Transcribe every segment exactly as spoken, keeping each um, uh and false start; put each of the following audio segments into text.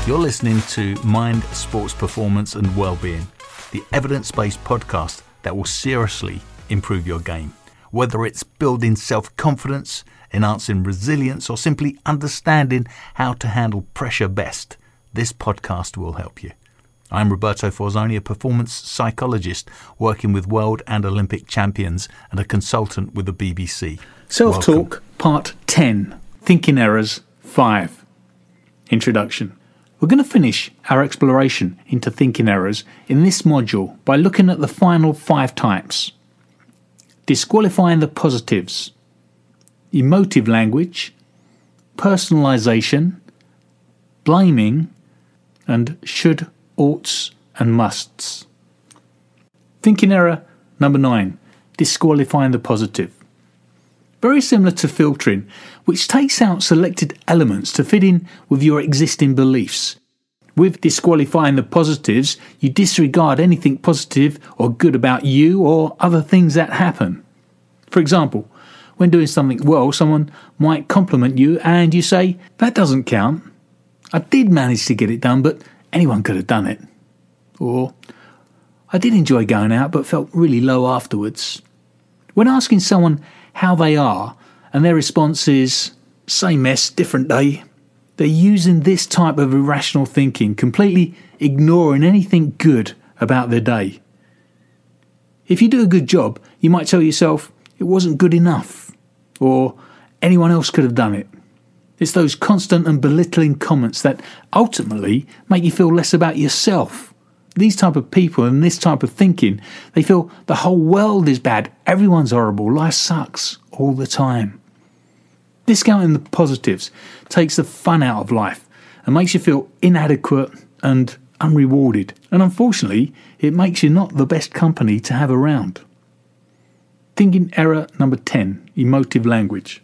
You're listening to Mind, Sports Performance and Wellbeing, the evidence-based podcast that will seriously improve your game. Whether it's building self-confidence, enhancing resilience, or simply understanding how to handle pressure best, this podcast will help you. I'm Roberto Forzoni, a performance psychologist working with world and Olympic champions and a consultant with the B B C. Self-Talk, Welcome. Part ten, Thinking Errors five. Introduction. We're going to finish our exploration into thinking errors in this module by looking at the final five types. Disqualifying the positives, emotive language, personalisation, blaming, and should, oughts, and musts. Thinking error number nine, disqualifying the positive. Very similar to filtering, which takes out selected elements to fit in with your existing beliefs. With disqualifying the positives, you disregard anything positive or good about you or other things that happen. For example, when doing something well, someone might compliment you and you say, "That doesn't count. I did manage to get it done, but anyone could have done it." Or, "I did enjoy going out, but felt really low afterwards." When asking someone how they are, and their response is, "Same mess, different day," they're using this type of irrational thinking, completely ignoring anything good about their day. If you do a good job, you might tell yourself, "It wasn't good enough," or "anyone else could have done it." It's those constant and belittling comments that ultimately make you feel less about yourself. These type of people and this type of thinking, they feel the whole world is bad, everyone's horrible, life sucks all the time. Discounting the positives takes the fun out of life and makes you feel inadequate and unrewarded. And unfortunately, it makes you not the best company to have around. Thinking error number ten, emotive language.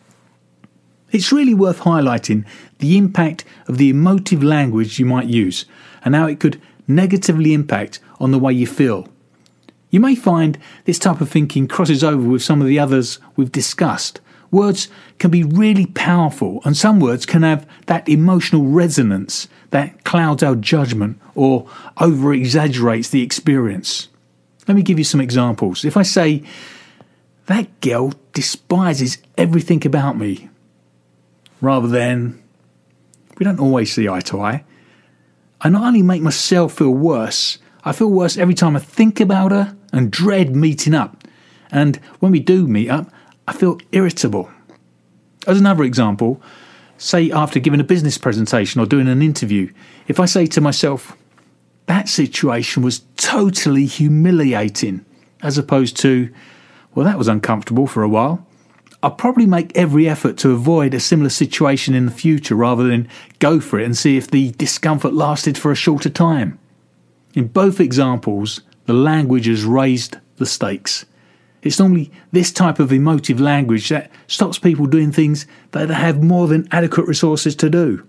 It's really worth highlighting the impact of the emotive language you might use and how it could negatively impact on the way you feel. You may find this type of thinking crosses over with some of the others we've discussed. Words can be really powerful, and some words can have that emotional resonance that clouds our judgment or over-exaggerates the experience. Let me give you some examples. If I say, "That girl despises everything about me," rather than, "We don't always see eye to eye," I not only make myself feel worse, I feel worse every time I think about her and dread meeting up. And when we do meet up, I feel irritable. As another example, say after giving a business presentation or doing an interview, if I say to myself, "That situation was totally humiliating," as opposed to, "Well, that was uncomfortable for a while," I'll probably make every effort to avoid a similar situation in the future rather than go for it and see if the discomfort lasted for a shorter time. In both examples, the language has raised the stakes. It's normally this type of emotive language that stops people doing things that they have more than adequate resources to do.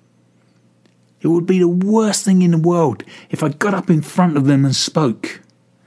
It would be the worst thing in the world if I got up in front of them and spoke.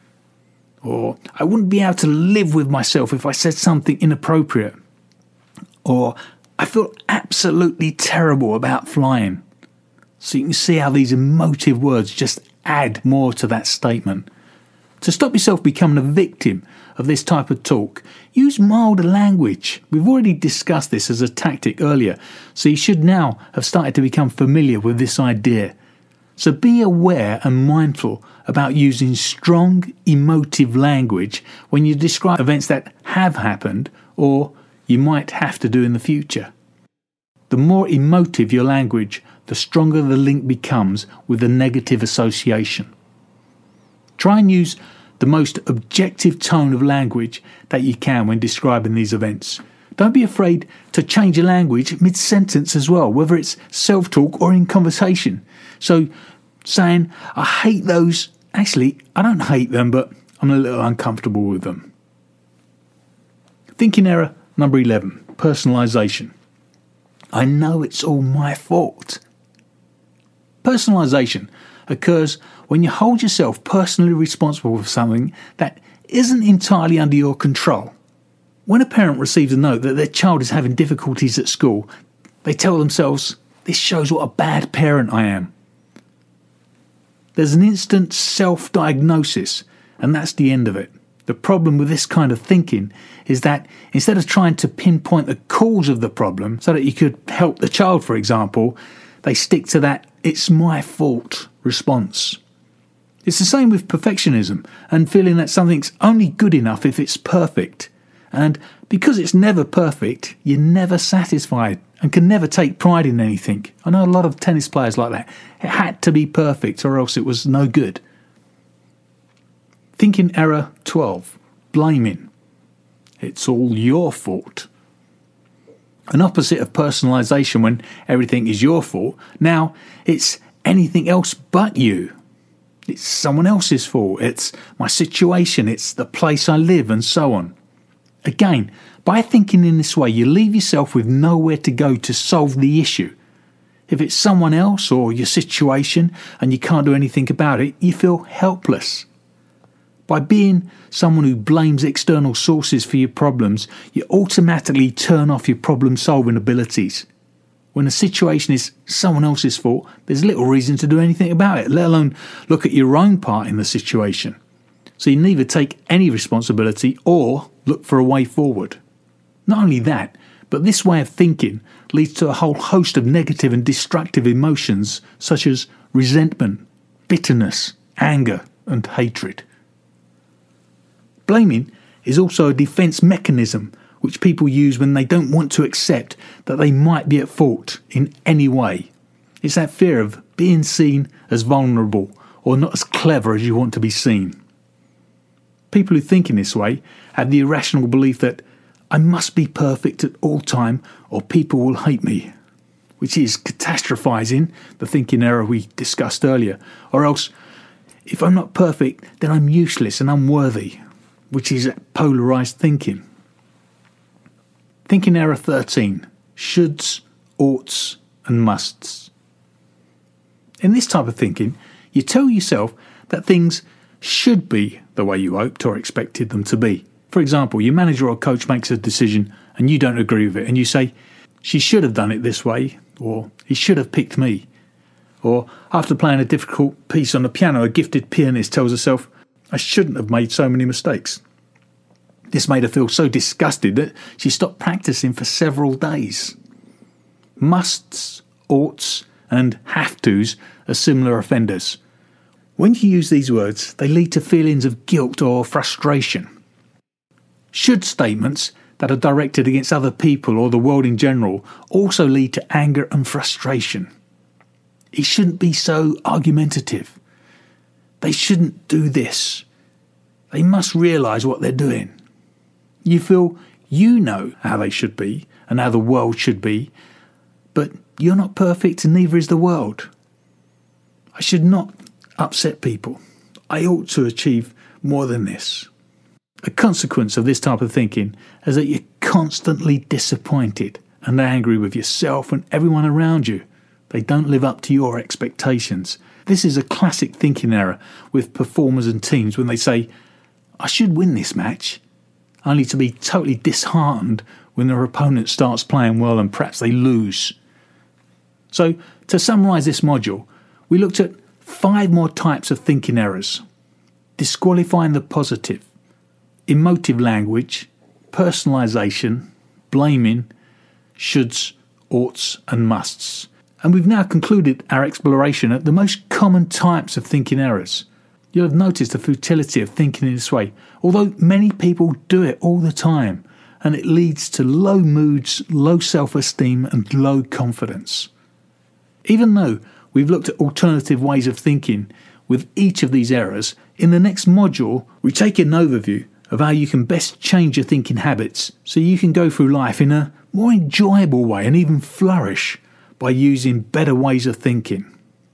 Or, "I wouldn't be able to live with myself if I said something inappropriate." Or, "I feel absolutely terrible about flying." So you can see how these emotive words just add more to that statement. To stop yourself becoming a victim of this type of talk, use milder language. We've already discussed this as a tactic earlier, so you should now have started to become familiar with this idea. So be aware and mindful about using strong emotive language when you describe events that have happened or you might have to do in the future. The more emotive your language, the stronger the link becomes with the negative association. Try and use the most objective tone of language that you can when describing these events. Don't be afraid to change your language mid-sentence as well, whether it's self-talk or in conversation. So saying, "I hate those," actually, I don't hate them, but I'm a little uncomfortable with them. Thinking error number eleven, personalisation. I know it's all my fault. Personalisation occurs when you hold yourself personally responsible for something that isn't entirely under your control. When a parent receives a note that their child is having difficulties at school, they tell themselves, This shows what a bad parent I am. There's an instant self-diagnosis, and that's the end of it. The problem with this kind of thinking is that instead of trying to pinpoint the cause of the problem so that you could help the child, for example, they stick to that "it's my fault" response. It's the same with perfectionism and feeling that something's only good enough if it's perfect. And because it's never perfect, you're never satisfied and can never take pride in anything. I know a lot of tennis players like that. It had to be perfect or else it was no good. Thinking error twelve. Blaming. It's all your fault. An opposite of personalisation when everything is your fault. Now it's anything else but you. It's someone else's fault. It's my situation. It's the place I live and so on. Again, by thinking in this way, you leave yourself with nowhere to go to solve the issue. If it's someone else or your situation and you can't do anything about it, you feel helpless. By being someone who blames external sources for your problems, you automatically turn off your problem-solving abilities. When a situation is someone else's fault, there's little reason to do anything about it, let alone look at your own part in the situation. So you neither take any responsibility or look for a way forward. Not only that, but this way of thinking leads to a whole host of negative and destructive emotions such as resentment, bitterness, anger, and hatred. Blaming is also a defence mechanism which people use when they don't want to accept that they might be at fault in any way. It's that fear of being seen as vulnerable or not as clever as you want to be seen. People who think in this way have the irrational belief that I must be perfect at all time or people will hate me, which is catastrophising, the thinking error we discussed earlier, or else if I'm not perfect then I'm useless and unworthy, which is polarised thinking. Thinking error thirteen. Shoulds, oughts and musts. In this type of thinking, you tell yourself that things should be the way you hoped or expected them to be. For example, your manager or coach makes a decision and you don't agree with it and you say, she should have done it this way, or he should have picked me. Or after playing a difficult piece on the piano, a gifted pianist tells herself, I shouldn't have made so many mistakes. This made her feel so disgusted that she stopped practicing for several days. Musts, oughts and have-tos are similar offenders. When you use these words, they lead to feelings of guilt or frustration. Should statements that are directed against other people or the world in general also lead to anger and frustration. It shouldn't be so argumentative. They shouldn't do this. They must realise what they're doing. You feel you know how they should be and how the world should be, but you're not perfect and neither is the world. I should not upset people. I ought to achieve more than this. A consequence of this type of thinking is that you're constantly disappointed and angry with yourself and everyone around you. They don't live up to your expectations. This is a classic thinking error with performers and teams when they say, I should win this match, only to be totally disheartened when their opponent starts playing well and perhaps they lose. So, to summarise this module, we looked at five more types of thinking errors: disqualifying the positive, emotive language, personalisation, blaming, shoulds, oughts and musts. And we've now concluded our exploration at the most common types of thinking errors. You'll have noticed the futility of thinking in this way, although many people do it all the time, and it leads to low moods, low self-esteem and low confidence. Even though we've looked at alternative ways of thinking with each of these errors, in the next module we take an overview of how you can best change your thinking habits so you can go through life in a more enjoyable way and even flourish by using better ways of thinking.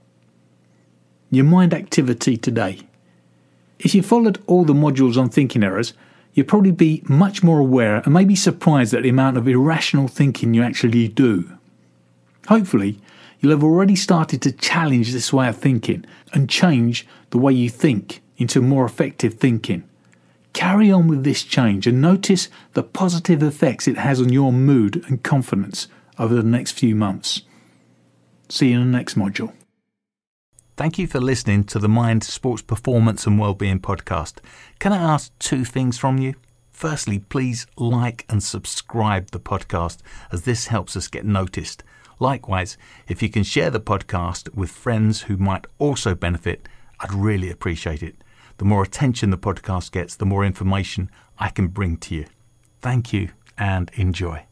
Your mind activity today. If you followed all the modules on thinking errors, you'd probably be much more aware and maybe surprised at the amount of irrational thinking you actually do. Hopefully, you'll have already started to challenge this way of thinking and change the way you think into more effective thinking. Carry on with this change and notice the positive effects it has on your mood and confidence over the next few months. See you in the next module. Thank you for listening to the Mind, Sports, Performance and Wellbeing podcast. Can I ask two things from you? Firstly, please like and subscribe the podcast, as this helps us get noticed. Likewise, if you can share the podcast with friends who might also benefit, I'd really appreciate it. The more attention the podcast gets, the more information I can bring to you. Thank you and enjoy.